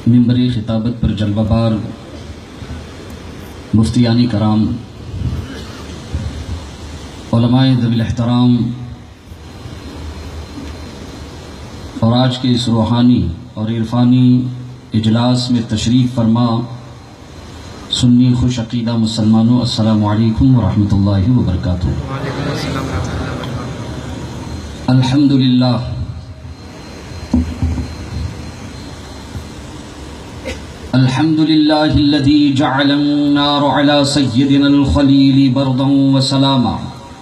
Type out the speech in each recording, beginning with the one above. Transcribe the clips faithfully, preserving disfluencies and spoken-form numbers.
منبری خطابت پر جلوہ بار مفتیانی کرام، علماء ذوی الاحترام اور آج کے اس روحانی اور عرفانی اجلاس میں تشریف فرما سنی خوش عقیدہ مسلمانوں، السلام علیکم ورحمۃ اللہ وبرکاتہ۔ الحمدللہ الحمدللہ الذی جعل النار علی سیدنا الخلیل بردا وسلاما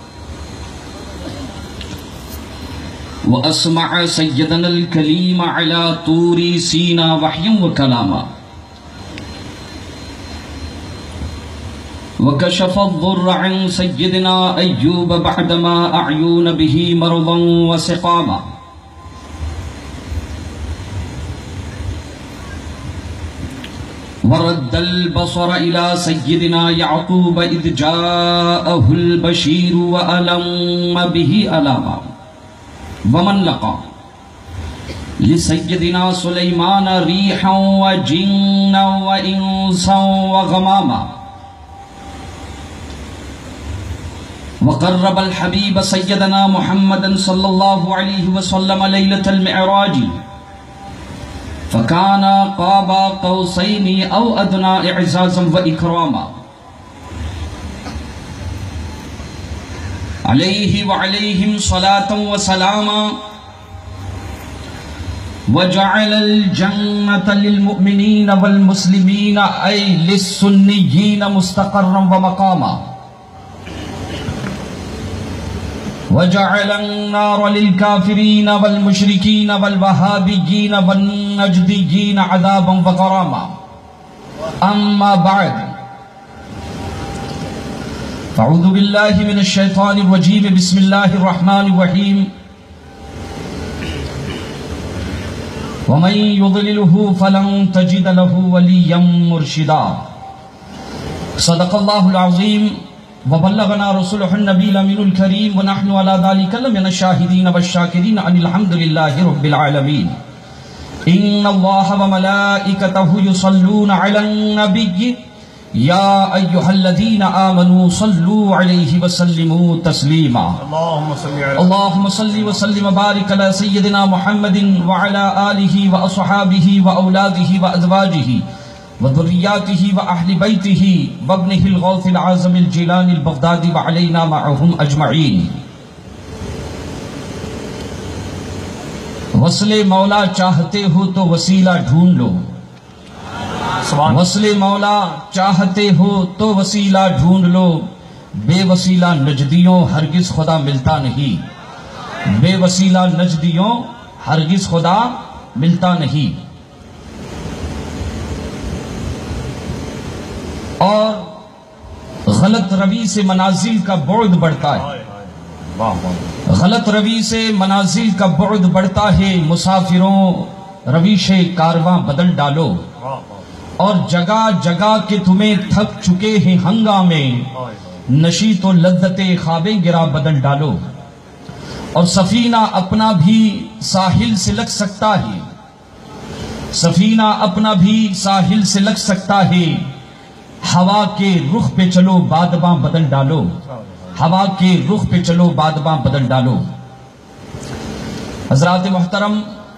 واسمع سیدنا الکلیم علی طور سینا وحیا وکلاما وكشف الضر عن سيدنا أيوب بعدما أعيون به مرضا وسقاما ورد البصر إلى سيدنا يعقوب إذ جاءه البشير وألم به ألاما ومن لقى لسيدنا سليمان ريحا وجنا وإنسا وغماما وقرب الحبيب سيدنا محمد صلى الله عليه وسلم ليلة المعراج فكان قاب قوسين أو أدنى إعزازا وإكراما عليه وعليهم صلاة وسلاما وجعل الجنة للمؤمنين والمسلمين أي للسنيين مستقرا ومقاما وجعل النار للكافرين والمشركين والوهابيين والنجديين عذابا وغراما أما بعد فأعوذ بالله من الشيطان الرجيم بسم الله الرحمن الرحيم ومن يضلله فلن تجد له وليا مرشدا صدق الله العظيم وبلغنا رسوله النبي الأمين الكريم ونحن على ذلك لمن الشاهدين والشاكرين أن الحمد لله رب العالمين إن الله وملائكته يصلون على النبي يا أيها الذين آمنوا صلوا عليه وسلموا تسليما اللهم صل وسلم وبارك على سيدنا محمد وعلى آله وأصحابه وأولاده وأزواجه وذرياته وأهل بيته وابنه الغوث العظم الجيلاني البغدادي وعلينا معهم أجمعين۔ وصل مولا چاہتے ہو تو وسیلہ ڈھونڈ لو، وصل مولا چاہتے ہو تو وسیلہ ڈھونڈ لو، بے وسیلہ نجدیوں ہرگز خدا ملتا نہیں، بے وسیلہ نجدیوں ہرگز خدا ملتا نہیں۔ اور غلط روی سے منازل کا بعد بڑھتا ہے، غلط روی سے منازل کا بعد بڑھتا ہے، مسافروں رویش کارواں بدل ڈالو، اور جگہ جگہ کے تمہیں تھک چکے ہیں ہنگامے، نشی تو لذت خوابیں گرا بدل ڈالو، اور سفینہ اپنا بھی ساحل سے لگ سکتا ہے، سفینہ اپنا بھی ساحل سے لگ سکتا ہے، ہوا کے رخ پہ چلو بادباں بدل ڈالو، ہوا کے رخ پہ چلو بادباں بدل ڈالو۔ حضرات محترم،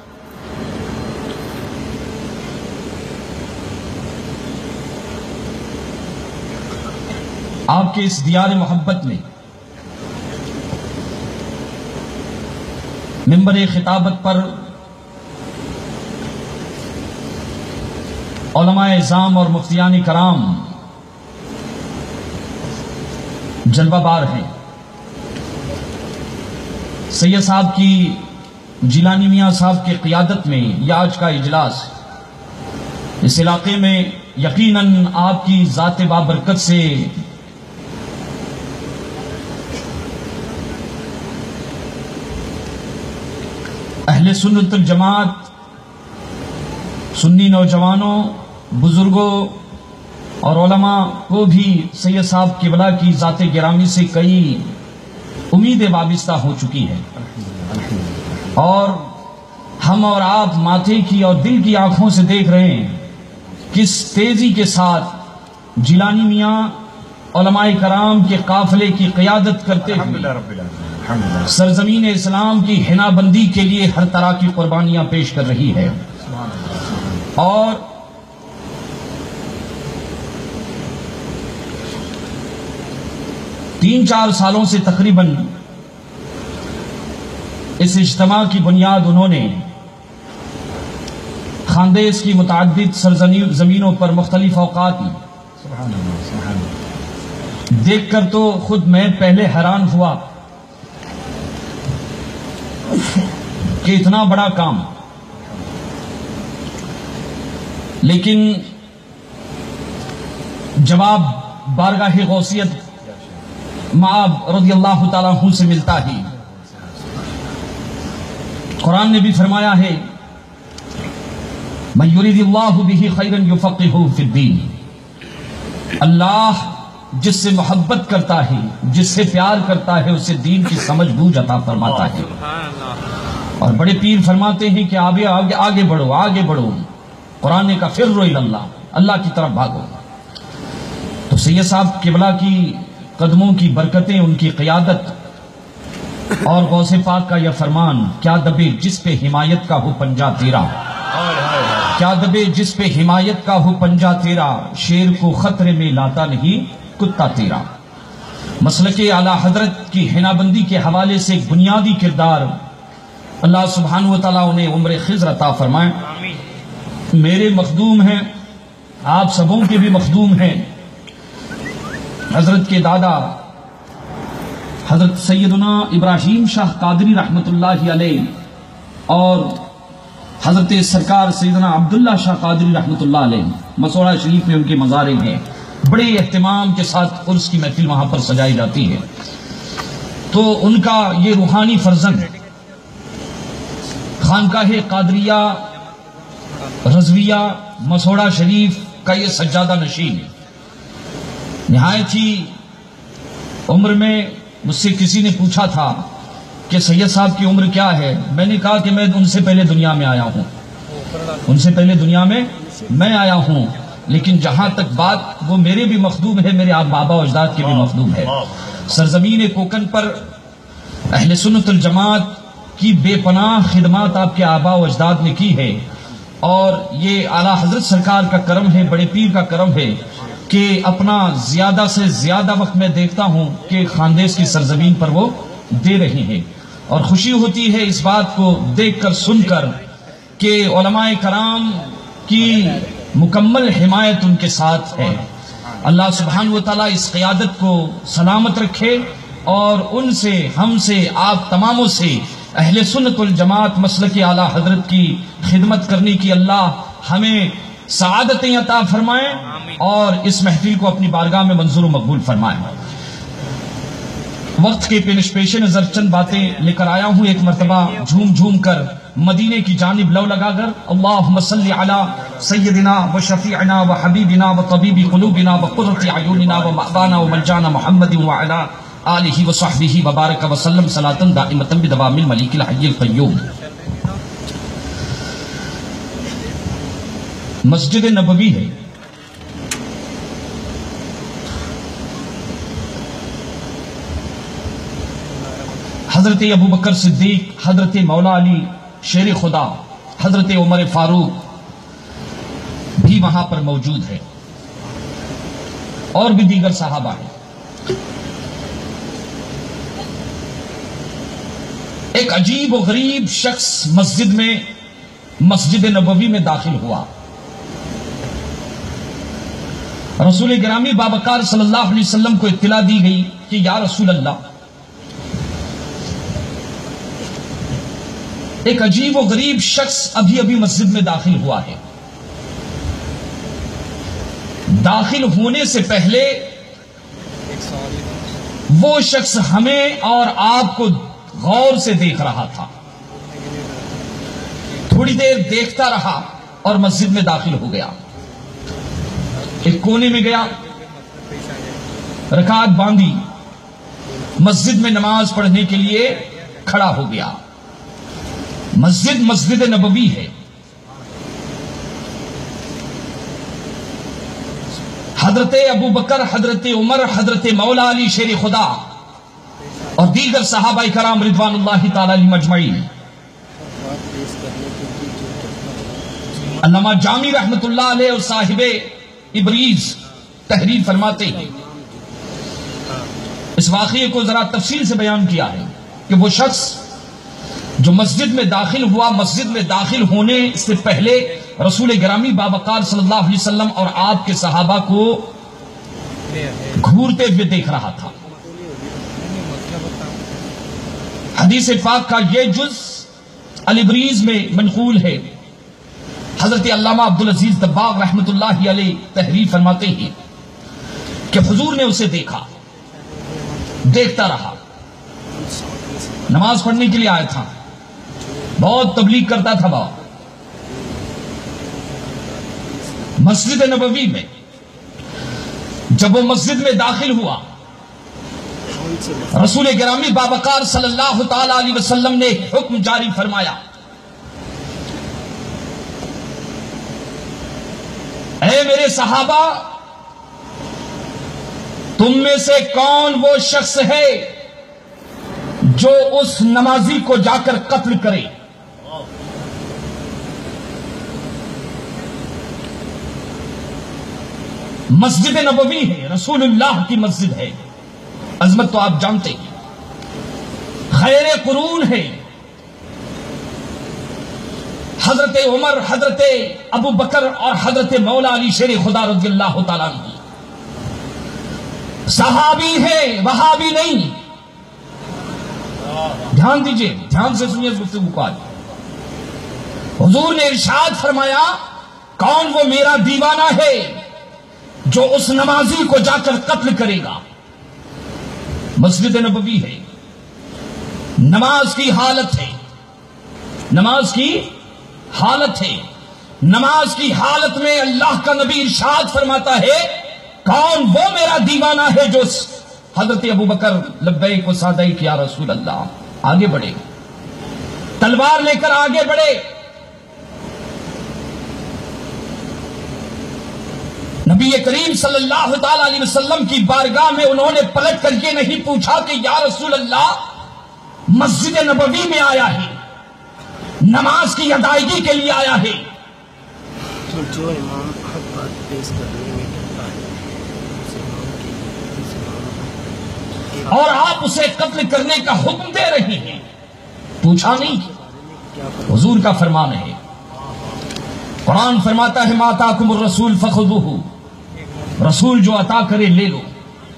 آپ کے اس دیار محبت میں منبر خطابت پر علماء اعظام اور مفتیان کرام جلوہ بار ہیں۔ سید صاحب کی جیلانی میاں صاحب کی قیادت میں یہ آج کا اجلاس اس علاقے میں یقیناً آپ کی ذات بابرکت سے اہل سنت الجماعت، سنی نوجوانوں، بزرگوں اور علماء کو بھی سید صاحب قبلہ کی ذات گرامی سے کئی امیدیں وابستہ ہو چکی ہے، اور ہم اور آپ ماتھے کی اور دل کی آنکھوں سے دیکھ رہے ہیں کس تیزی کے ساتھ جیلانی میاں علماء کرام کے قافلے کی قیادت کرتے ہوئے سرزمین اسلام کی حنا بندی کے لیے ہر طرح کی قربانیاں پیش کر رہی ہے، اور تین چار سالوں سے تقریباً اس اجتماع کی بنیاد انہوں نے خاندیس کی متعدد سرزمینوں پر مختلف اوقات میں دیکھ کر تو خود میں پہلے حیران ہوا کہ اتنا بڑا کام، لیکن جواب بارگاہ غوثیت معاذ رضی اللہ تعالیٰ عنہ سے ملتا ہی۔ قرآن نے بھی فرمایا ہے من یرید اللہ بہ خیرا یفقہہ فی الدین، اللہ جس سے محبت کرتا ہے، جس سے پیار کرتا ہے، اسے دین کی سمجھ بوجھ عطا فرماتا ہے۔ اور بڑے پیر فرماتے ہیں کہ آگے آگے آگے بڑھو آگے بڑھو، قرآن نے کہا فروا الی اللہ، اللہ کی طرف بھاگو۔ تو سید صاحب قبلہ کی قدموں کی برکتیں، ان کی قیادت اور غوث پاک کا یہ فرمان، کیا دبے جس پہ حمایت کا ہو پنجہ تیرا، کیا دبے جس پہ حمایت کا ہو پنجہ تیرا، شیر کو خطرے میں لاتا نہیں کتا تیرا۔ مسلک اعلیٰ حضرت کی حنا بندی کے حوالے سے ایک بنیادی کردار اللہ سبحانہ وتعالیٰ انہیں عمر خضر عطا فرمائے۔ میرے مخدوم ہیں، آپ سبوں کے بھی مخدوم ہیں، حضرت کے دادا حضرت سیدنا ابراہیم شاہ قادری رحمت اللہ علیہ اور حضرت سرکار سیدنا عبداللہ شاہ قادری رحمت اللہ علیہ، مسوڑہ شریف میں ان کے مزار ہیں، بڑے اہتمام کے ساتھ عرس کی محفل وہاں پر سجائی جاتی ہے۔ تو ان کا یہ روحانی فرزند خانقاہ قادریہ رضویہ مسوڑہ شریف کا یہ سجادہ نشین، نہایت ہی عمر میں مجھ سے کسی نے پوچھا تھا کہ سید صاحب کی عمر کیا ہے، میں نے کہا کہ میں ان سے پہلے دنیا میں آیا ہوں، ان سے پہلے دنیا میں میں آیا ہوں، لیکن جہاں تک بات وہ میرے بھی مخدوم ہے، میرے آپ بابا و اجداد کے بھی مخدوم ہے۔ سرزمین کوکن پر اہل سنت الجماعت کی بے پناہ خدمات آپ کے آبا و اجداد نے کی ہے، اور یہ اعلیٰ حضرت سرکار کا کرم ہے، بڑے پیر کا کرم ہے کہ اپنا زیادہ سے زیادہ وقت میں دیکھتا ہوں کہ خاندیس کی سرزمین پر وہ دے رہے ہیں، اور خوشی ہوتی ہے اس بات کو دیکھ کر سن کر کہ علماء کرام کی مکمل حمایت ان کے ساتھ ہے۔ اللہ سبحانہ وتعالیٰ اس قیادت کو سلامت رکھے، اور ان سے، ہم سے، آپ تماموں سے اہل سنت الجماعت مسلک اعلیٰ حضرت کی خدمت کرنے کی اللہ ہمیں سعادتیں عطا فرمائیں، اور اس محفل کو اپنی بارگاہ میں منظور و مقبول فرمائیں۔ وقت کے پیش پیش نظر چند باتیں لے کر آیا ہوں، ایک مرتبہ جھوم جھوم کر مدینے کی جانب لو لگا کر اللہم صلی علی سیدنا و شفیعنا و حبیبنا و طبیب قلوبنا و قرۃ اعیننا و مأوانا و ملجانا محمد و علی آلہ و صحبہ وبارک وسلم صلاۃ دائمۃ بدوام الملیک الحی القیوم۔ مسجد نبوی ہے، حضرت ابو بکر صدیق، حضرت مولا علی شیر خدا، حضرت عمر فاروق بھی وہاں پر موجود ہے، اور بھی دیگر صحابہ ہیں۔ ایک عجیب و غریب شخص مسجد میں، مسجد نبوی میں داخل ہوا۔ رسول گرامی بابکار صلی اللہ علیہ وسلم کو اطلاع دی گئی کہ یا رسول اللہ، ایک عجیب و غریب شخص ابھی ابھی مسجد میں داخل ہوا ہے۔ داخل ہونے سے پہلے وہ شخص ہمیں اور آپ کو غور سے دیکھ رہا تھا، تھوڑی دیر دیکھتا رہا اور مسجد میں داخل ہو گیا، ایک کونے میں گیا، رکعت باندھی، مسجد میں نماز پڑھنے کے لیے کھڑا ہو گیا۔ مسجد مسجد نبوی ہے. حضرت ابو بکر، حضرت عمر، حضرت مولا علی شیر خدا اور دیگر صحابہ کرام رضوان اللہ تعالی علیہم اجمعین. علامہ جامی رحمت اللہ علیہ اور صاحب ابریز تحریر فرماتے ہیں، اس واقعے کو ذرا تفصیل سے بیان کیا ہے کہ وہ شخص جو مسجد میں داخل ہوا، مسجد میں داخل ہونے سے پہلے رسول گرامی باوقار صلی اللہ علیہ وسلم اور آپ کے صحابہ کو گھورتے ہوئے دیکھ رہا تھا. حدیث پاک کا یہ جز الابریز میں منقول ہے. حضرت علامہ عبدالعزیز دباغ رحمت اللہ علیہ تحریر فرماتے ہیں کہ حضور نے اسے دیکھا، دیکھتا رہا. نماز پڑھنے کے لیے آیا تھا، بہت تبلیغ کرتا تھا. بابا مسجد نبوی میں جب وہ مسجد میں داخل ہوا، رسول گرامی باوقار صلی اللہ تعالی علیہ وسلم نے حکم جاری فرمایا، اے میرے صحابہ، تم میں سے کون وہ شخص ہے جو اس نمازی کو جا کر قتل کرے؟ مسجد نبوی ہے، رسول اللہ کی مسجد ہے، عظمت تو آپ جانتے ہیں، خیر قرون ہے. حضرت عمر، حضرت ابو بکر اور حضرت مولا علی شیر خدا رضی اللہ تعالیٰ عنہ صحابی ہے، وہابی نہیں. دھیان دیجئے، دھیان سے سنیے اس گفتگو کو. آج حضور نے ارشاد فرمایا، کون وہ میرا دیوانہ ہے جو اس نمازی کو جا کر قتل کرے گا؟ مسجد نبوی ہے، نماز کی حالت ہے، نماز کی حالت ہے. نماز کی حالت میں اللہ کا نبی ارشاد فرماتا ہے، کون وہ میرا دیوانہ ہے جو حضرت ابو بکر لبیک و سعدیک یا رسول اللہ، آگے بڑھے، تلوار لے کر آگے بڑھے. نبی کریم صلی اللہ تعالی علیہ وسلم کی بارگاہ میں انہوں نے پلٹ کر کے نہیں پوچھا کہ یا رسول اللہ، مسجد نبوی میں آیا ہے، نماز کی ادائیگی کے لیے آیا ہے، جو امام حق بات پیش کرنے میں کرتا ہے اور آپ اسے قتل کرنے کا حکم دے رہے ہیں، پوچھا نہیں. حضور کا فرمان ہے، قرآن فرماتا ہے، ما آتاکم الرسول فخذوہ، رسول جو عطا کرے لے لو.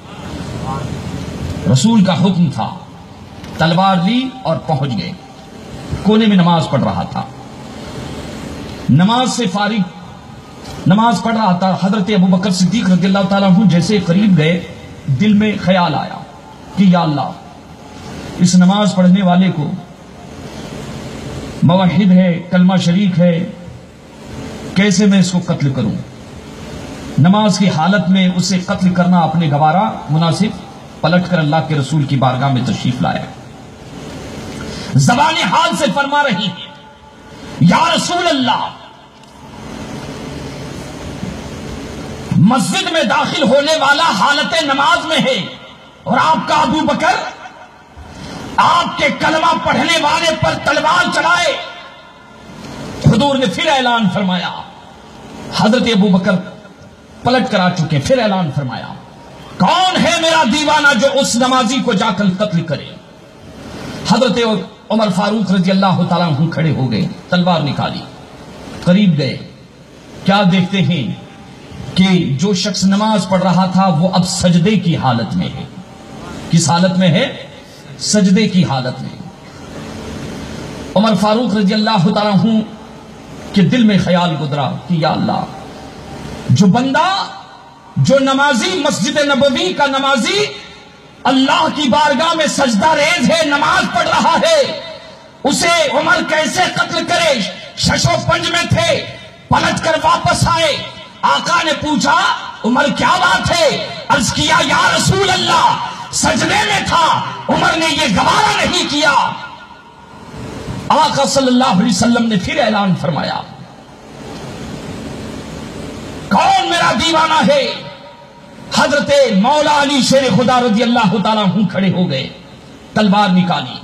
رسول کا حکم تھا، تلوار لی اور پہنچ گئے. کونے میں نماز پڑھ رہا تھا، نماز سے فارغ نماز پڑھ رہا تھا. حضرت ابو بکر صدیق رضی اللہ تعالیٰ عنہ جیسے قریب گئے، دل میں خیال آیا کہ یا اللہ، اس نماز پڑھنے والے کو موحد ہے، کلمہ شریک ہے، کیسے میں اس کو قتل کروں؟ نماز کی حالت میں اسے قتل کرنا اپنے گوارا مناسب. پلٹ کر اللہ کے رسول کی بارگاہ میں تشریف لایا، زبان حال سے فرما رہی ہے، یا رسول اللہ، مسجد میں داخل ہونے والا حالت نماز میں ہے اور آپ کا ابو بکر آپ کے کلمہ پڑھنے والے پر تلوار چلائے. حضور نے پھر اعلان فرمایا، حضرت ابو بکر پلٹ کر آ چکے، پھر اعلان فرمایا، کون ہے میرا دیوانہ جو اس نمازی کو جا کر قتل کرے؟ حضرت عمر فاروق رضی اللہ تعالیٰ عنہ کھڑے ہو گئے، تلوار نکالی، قریب گئے. کیا دیکھتے ہیں کہ جو شخص نماز پڑھ رہا تھا وہ اب سجدے کی حالت میں ہے. کس حالت میں ہے؟ سجدے کی حالت میں. عمر فاروق رضی اللہ تعالیٰ عنہ کے دل میں خیال گزرا کہ یا اللہ، جو بندہ، جو نمازی، مسجد نبوی کا نمازی اللہ کی بارگاہ میں سجدہ ریز ہے، نماز پڑھ رہا ہے، اسے عمر کیسے قتل کرے؟ شش و پنج میں تھے، پلٹ کر واپس آئے. آقا نے پوچھا، عمر کیا بات ہے؟ عرض کیا، یا رسول اللہ، سجدے میں تھا، عمر نے یہ گوارا نہیں کیا آقا صلی اللہ علیہ وسلم نے پھر اعلان فرمایا، کون میرا دیوانہ ہے؟ حضرت مولا علی شیر خدا رضی اللہ تعالیٰ عنہ کھڑے ہو گئے، تلوار نکالی،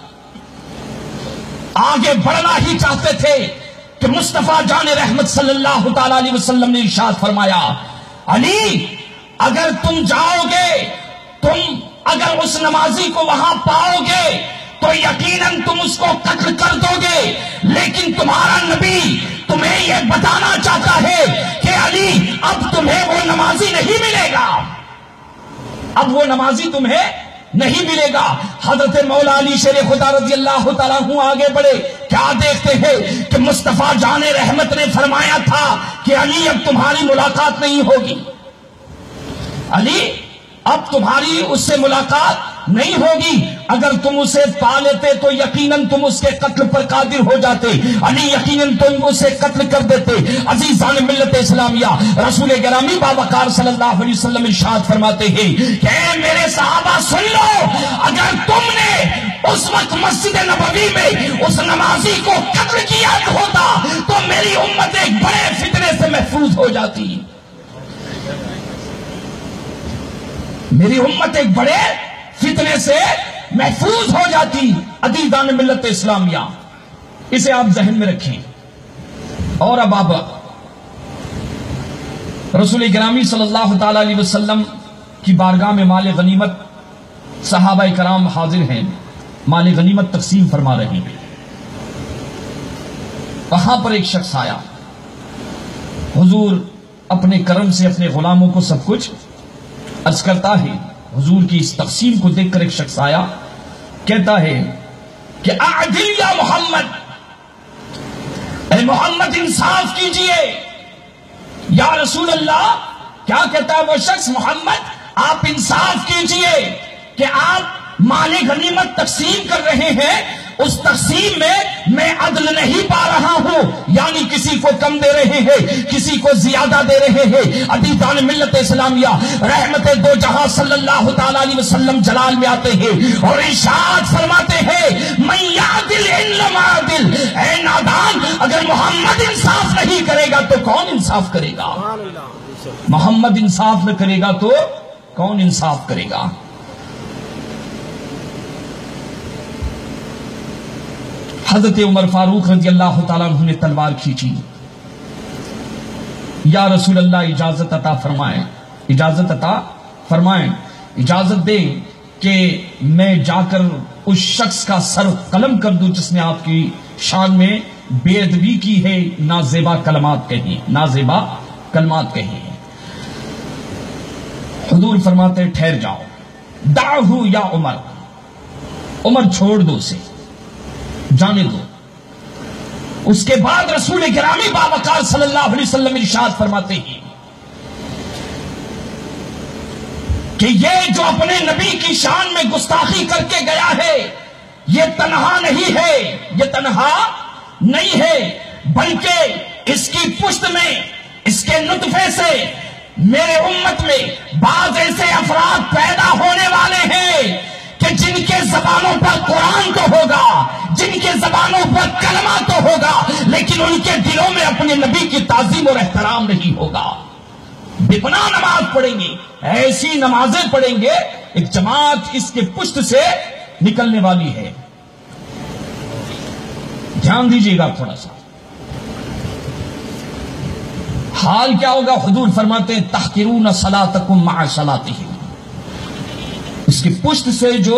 آگے بڑھنا ہی چاہتے تھے کہ مصطفیٰ جان رحمت صلی اللہ تعالیٰ علیہ وسلم نے ارشاد فرمایا، علی اگر تم جاؤ گے، تم اگر اس نمازی کو وہاں پاؤ گے تو یقیناً تم اس کو قتل کر دو گے، لیکن تمہارا نبی تمہیں یہ بتانا چاہتا ہے کہ علی اب تمہیں وہ نمازی نہیں ملے گا، اب وہ نمازی تمہیں نہیں ملے گا۔ حضرت مولا علی شیر خدا رضی اللہ تعالیٰ عنہ آگے بڑھے، کیا دیکھتے ہیں کہ مصطفیٰ جان رحمت نے فرمایا تھا کہ علی اب تمہاری ملاقات نہیں ہوگی، علی اب تمہاری اس سے ملاقات نہیں ہوگی، اگر تم اسے پا لیتے تو یقیناً تم اس کے قتل پر قادر ہو جاتے، علی یقیناً تم اسے قتل کر دیتے۔ عزیزان ملت اسلامیہ، رسول گرامی باوقار صلی اللہ علیہ وسلم ارشاد فرماتے ہیں کہ اے میرے صحابہ سن لو، اگر تم نے اس وقت مسجد نبوی میں اس نمازی کو قتل کیا ہوتا تو میری امت ایک بڑے فتنے سے محفوظ ہو جاتی، میری امت ایک بڑے فتنے سے محفوظ ہو جاتی۔ عزیزان ملت اسلامیہ، اسے آپ ذہن میں رکھیں۔ اور اب آپ رسول گرامی صلی اللہ تعالی علیہ وسلم کی بارگاہ میں مال غنیمت، صحابہ کرام حاضر ہیں، مال غنیمت تقسیم فرما رہے ہیں۔ وہاں پر ایک شخص آیا، حضور اپنے کرم سے اپنے غلاموں کو سب کچھ عرض کرتا ہے، حضور کی اس تقسیم کو دیکھ کر ایک شخص آیا، کہتا ہے کہ اعدل یا محمد، اے محمد انصاف کیجئے۔ یا رسول اللہ، کیا کہتا ہے وہ شخص؟ محمد آپ انصاف کیجئے کہ آپ مال غنیمت تقسیم کر رہے ہیں، اس تقسیم میں میں عدل نہیں پا رہا ہوں، یعنی کسی کو کم دے رہے ہیں، کسی کو زیادہ دے رہے ہیں۔ عزیزان ملت اسلامیہ، رحمت دو جہاں صلی اللہ تعالی علیہ وسلم جلال میں آتے ہیں اور ارشاد فرماتے ہیں، من یعدل انما عدل، اے نادان اگر محمد انصاف نہیں کرے گا تو کون انصاف کرے گا؟ محمد انصاف نہ کرے گا تو کون انصاف کرے گا؟ حضرت عمر فاروق رضی اللہ تعالیٰ عنہ نے تلوار کھینچی، یا رسول اللہ اجازت عطا فرمائیں، اجازت عطا فرمائیں، اجازت دیں کہ میں جا کر اس شخص کا سر قلم کر دوں جس نے آپ کی شان میں بے ادبی کی ہے، نازیبا کلمات کہیں، نازیبا کلمات کہیں۔ حضور فرماتے ٹھہر جاؤ، دعہو یا عمر، عمر چھوڑ دو اسے، جانے دو۔ اس کے بعد رسول گرامی باوقار صلی اللہ علیہ وسلم ارشاد فرماتے ہیں کہ یہ جو اپنے نبی کی شان میں گستاخی کر کے گیا ہے، یہ تنہا نہیں ہے، یہ تنہا نہیں ہے، بلکہ اس کی پشت میں، اس کے نطفے سے میرے امت میں بعض ایسے افراد پیدا ہونے والے ہیں کہ جن کے زبانوں پر قرآن تو ہوگا، جن کے زبانوں پر کلمہ تو ہوگا، لیکن ان کے دلوں میں اپنے نبی کی تعظیم اور احترام نہیں ہوگا۔ بے گناہ نماز پڑھیں گے، ایسی نمازیں پڑھیں گے، ایک جماعت اس کے پشت سے نکلنے والی ہے۔ دھیان دیجیے گا تھوڑا سا، حال کیا ہوگا؟ حضور فرماتے ہیں تحقرون صلاتکم مع صلاتہم، اس کی پشت سے جو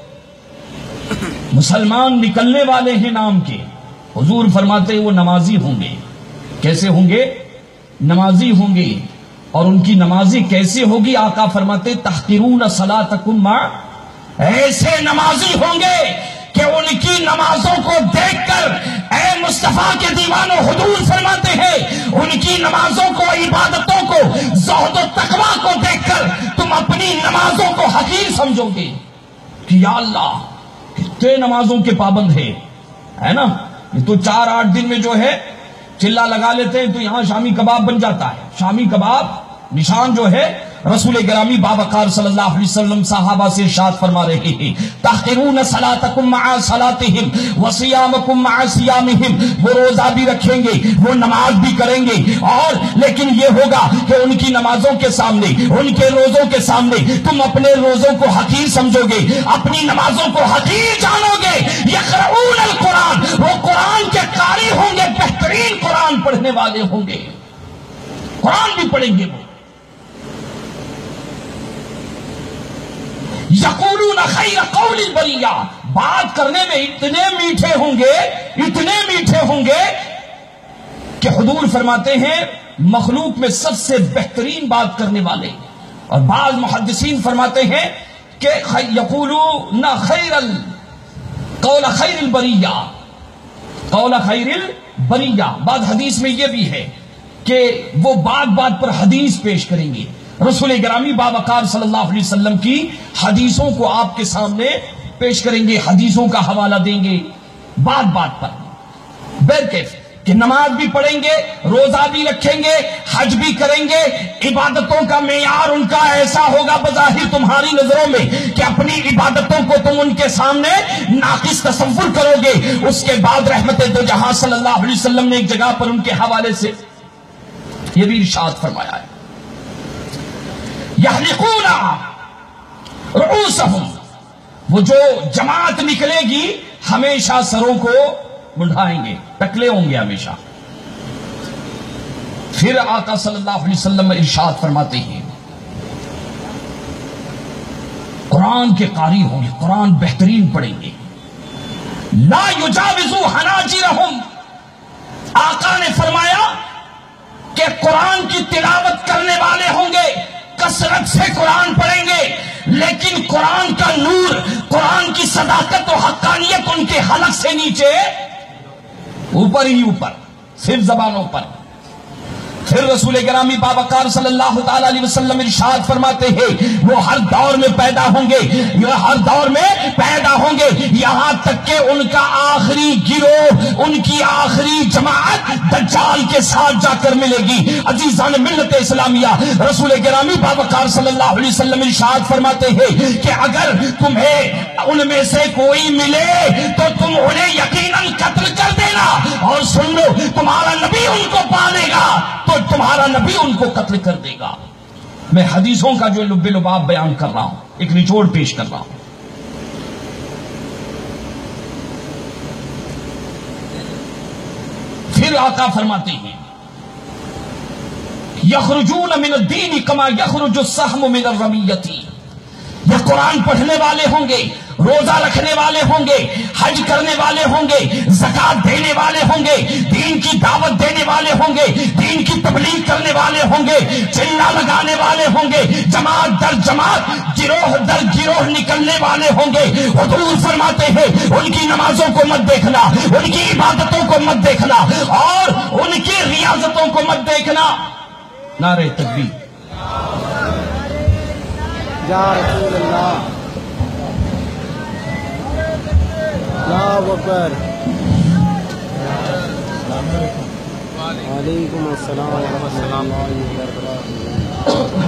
مسلمان نکلنے والے ہیں نام کے، حضور فرماتے ہیں وہ نمازی ہوں گے۔ کیسے ہوں گے؟ نمازی ہوں گے۔ اور ان کی نمازی کیسے ہوگی؟ آقا فرماتے تحقرون صلاتکم مع، ایسے نمازی ہوں گے کہ ان کی نمازوں کو دیکھ کر اے مصطفیٰ کے دیوانوں، حضور فرماتے ہیں ان کی نمازوں کو، عبادتوں کو، زہد و تقویٰ کو دیکھ کر تم اپنی نمازوں کو حقیر سمجھو گے کہ یا اللہ کتنے نمازوں کے پابند ہے، ہے نا؟ یہ تو چار آٹھ دن میں جو ہے چلا لگا لیتے ہیں تو یہاں شامی کباب بن جاتا ہے، شامی کباب نشان جو ہے رسول گرامی بابقار صلی اللہ علیہ وسلم صحابہ سے ارشاد فرما رہے ہیں تحقرون صلاتکم مع صلاتہم وصیامکم مع صیامہم، وہ روزہ بھی رکھیں گے، وہ نماز بھی کریں گے، اور لیکن یہ ہوگا کہ ان کی نمازوں کے سامنے، ان کے روزوں کے سامنے تم اپنے روزوں کو حقیر سمجھو گے، اپنی نمازوں کو حقیر جانو گے۔ یقرؤون القرآن، وہ قرآن کے قاری ہوں گے، بہترین قرآن پڑھنے والے ہوں گے، قرآن بھی پڑھیں گے وہ۔ یقولون خیر قول البریہ، بات کرنے میں اتنے میٹھے ہوں گے، اتنے میٹھے ہوں گے کہ حضور فرماتے ہیں مخلوق میں سب سے بہترین بات کرنے والے، اور بعض محدثین فرماتے ہیں کہ یقولون خیر قول خیر البریہ، قول خیر البریہ۔ بعض حدیث میں یہ بھی ہے کہ وہ بات بات پر حدیث پیش کریں گے، رسول گرامی بابقار صلی اللہ علیہ وسلم کی حدیثوں کو آپ کے سامنے پیش کریں گے، حدیثوں کا حوالہ دیں گے بات بات پر۔ بہرکیف کہ نماز بھی پڑھیں گے، روزہ بھی رکھیں گے، حج بھی کریں گے، عبادتوں کا معیار ان کا ایسا ہوگا بظاہر تمہاری نظروں میں کہ اپنی عبادتوں کو تم ان کے سامنے ناقص تصور کرو گے۔ اس کے بعد رحمت دو جہاں صلی اللہ علیہ وسلم نے ایک جگہ پر ان کے حوالے سے یہ بھی ارشاد فرمایا ہے یحلقون رؤوسہم، وہ جو جماعت نکلے گی ہمیشہ سروں کو منڈھائیں گے، ٹکلے ہوں گے ہمیشہ۔ پھر آقا صلی اللہ علیہ وسلم ارشاد فرماتے ہیں قرآن کے قاری ہوں گے، قرآن بہترین پڑھیں گے۔ لا یجاوزو حناجرہم، آقا نے فرمایا کہ قرآن کی تلاوت کرنے والے ہوں گے، کثرت سے قرآن پڑھیں گے، لیکن قرآن کا نور، قرآن کی صداقت و حقانیت ان کے حلق سے نیچے اوپر ہی اوپر، صرف زبانوں پر۔ پھر رسول گرامی بابقار صلی اللہ تعالی علیہ وسلم ارشاد فرماتے ہیں وہ ہر دور میں پیدا ہوں گے، یہ ہر دور میں پیدا ہوں گے، یہاں تک کہ ان کا آخری گروہ، ان کی آخری جماعت دجال کے ساتھ جا کر ملے گی۔ عزیزان ملت اسلامیہ، رسول گرامی بابقار صلی اللہ علیہ وسلم ارشاد فرماتے ہیں کہ اگر تمہیں ان میں سے کوئی ملے تو تم انہیں یقیناً قتل کر دینا، اور سن لو تمہارا نبی ان کو پالے گا تو تمہارا نبی ان کو قتل کر دے گا۔ میں حدیثوں کا جو لب لباب بیان کر رہا ہوں، ایک نچوڑ پیش کر رہا ہوں۔ پھر آقا فرماتے ہیں یخرجون من الدین کما یخرج السهم من الرمیۃ، یہ قرآن پڑھنے والے ہوں گے، روزہ رکھنے والے ہوں گے، حج کرنے والے ہوں گے، زکوٰۃ دینے والے ہوں گے، دین کی دعوت دینے والے ہوں گے، دین کی تبلیغ کرنے والے ہوں گے، چلا لگانے والے ہوں گے، جماعت در جماعت، گروہ در گروہ نکلنے والے ہوں گے۔ حضور فرماتے ہیں ان کی نمازوں کو مت دیکھنا، ان کی عبادتوں کو مت دیکھنا، اور ان کی ریاضتوں کو مت دیکھنا۔ نعرہ تکبیر، یا رسول اللہ، اللہ اکبر۔ وعلیکم السلام ورحمۃ اللہ وبرکاتہ۔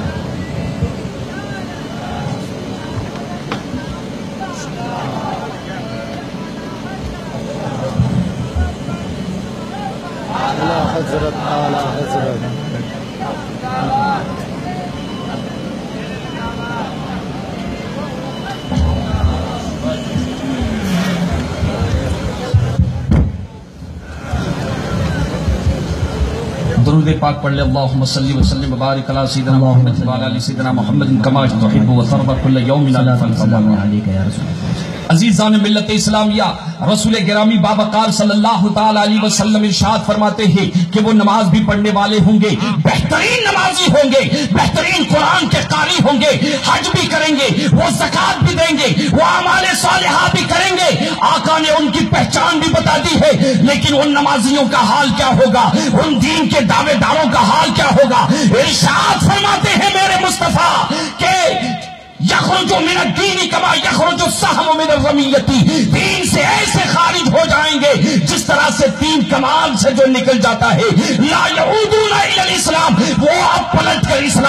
اللہ حضرت، اعلیٰ حضرت۔ درود پاک پڑھ لے، اللہم صلی وسلم وبارک علی سیدنا محمد وعلی آل سیدنا محمد کما تحب وترضى كل يوم علی السلام علیک یا رسول اللہ۔ عزیزان ملت اسلامیہ، رسول گرامی بابقار صلی اللہ تعالی علیہ وسلم ارشاد فرماتے ہیں کہ وہ نماز بھی پڑھنے والے ہوں گے، بہترین نمازی ہوں گے، بہترین قرآن کے قاری ہوں گے، حج بھی کریں گے، وہ زکوٰۃ بھی دیں گے، وہ اعمال صالحہ بھی کریں گے۔ آقا نے ان کی پہچان بھی بتا دی ہے، لیکن ان نمازیوں کا حال کیا ہوگا، ان دین کے دعوے داروں کا حال کیا ہوگا؟ ارشاد فرماتے ہیں میرے مصطفیٰ کہ یخرج من الدین کما یخرج السهم من الرمیۃ، دین سے ایسے خارج ہو جائیں گے جس طرح سے تین کمان سے جو نکل جاتا ہے۔ لا یعودون الی الاسلام، وہ اب پلٹ کر اسلام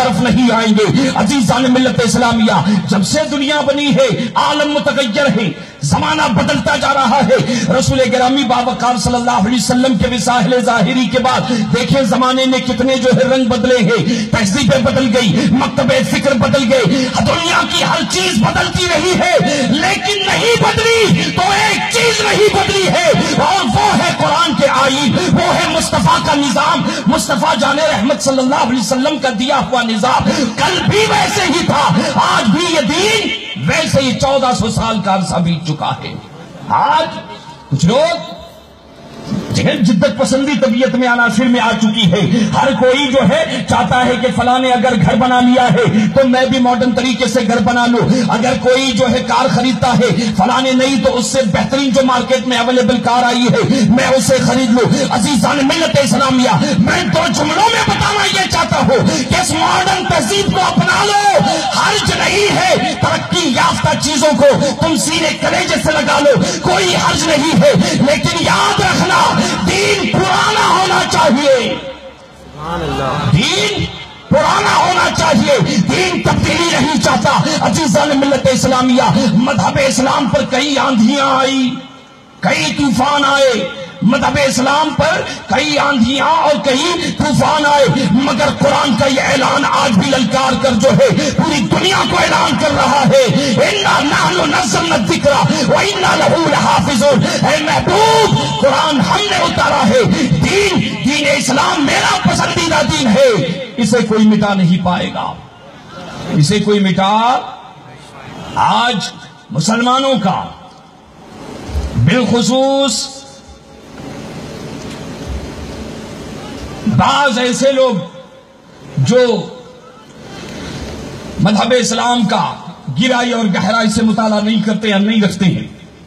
طرف نہیں آئیں گے۔ عزیزان ملت اسلامیہ، جب سے دنیا بنی ہے عالم متغیر ہے، زمانہ بدلتا جا رہا ہے۔ رسول گرامی باوقار صلی اللہ علیہ وسلم کے وصال ظاہری کے بعد دیکھیں زمانے نے کتنے جو ہے رنگ بدلے ہیں، تہذیبیں بدل گئی، مکتب فکر بدل گئے، دنیا کی ہر چیز بدلتی رہی ہے، لیکن نہیں بدلی تو ایک چیز نہیں بدلی ہے، اور وہ ہے قرآن کے آئین، وہ ہے مصطفیٰ کا نظام، مصطفیٰ جان رحمت صلی اللہ علیہ وسلم کا دیا ہوا نظام۔ کل بھی ویسے ہی تھا، آج بھی یہ دین ویسے ہی چودہ سو سال کا عرصہ بیت چکا ہے۔ آج کچھ لوگ جدت پسندی طبیعت میں عناصر میں آ چکی ہے، ہر کوئی جو ہے چاہتا ہے کہ فلاں نے اگر گھر بنا لیا ہے تو میں بھی ماڈرن طریقے سے گھر بنا لوں، اگر کوئی جو ہے کار خریدتا ہے فلاں نے نہیں تو اس سے بہترین جو مارکیٹ میں اویلیبل کار آئی ہے میں اسے خرید لوں۔ عزیزان ملت اسلامیہ، میں دو جملوں میں بتانا یہ چاہتا ہوں کہ اس ماڈرن تہذیب کو اپنا لو، حرج نہیں ہے، ترقی یافتہ چیزوں کو تم سینے کلیجے سے لگا لو، کوئی حرج نہیں ہے، لیکن یاد رکھنا دین پرانا ہونا چاہیے، دین پرانا ہونا چاہیے، دین تبدیلی نہیں چاہتا۔ عزیزان ملت اسلامیہ، مذہب اسلام پر کئی آندھیاں آئی، کئی طوفان آئے، مذہب اسلام پر کئی آندھیاں اور کئی طوفان آئے، مگر قرآن کا یہ اعلان آج بھی للکار کر جو ہے پوری دنیا کو اعلان کر رہا ہے، اِنَّا نَحْنُ نَزَّلْنَا الذِّكْرَ وَإِنَّا لَهُ لَحَافِظُونَ۔ اے محبوب، قرآن ہم نے اتارا ہے، دین دین اسلام میرا پسندیدہ دین ہے، اسے کوئی مٹا نہیں پائے گا، اسے کوئی مٹا۔ آج مسلمانوں کا بالخصوص بعض ایسے لوگ جو مذہب اسلام کا گہرائی اور گہرائی سے مطالعہ نہیں کرتے یا نہیں رکھتے ہیں،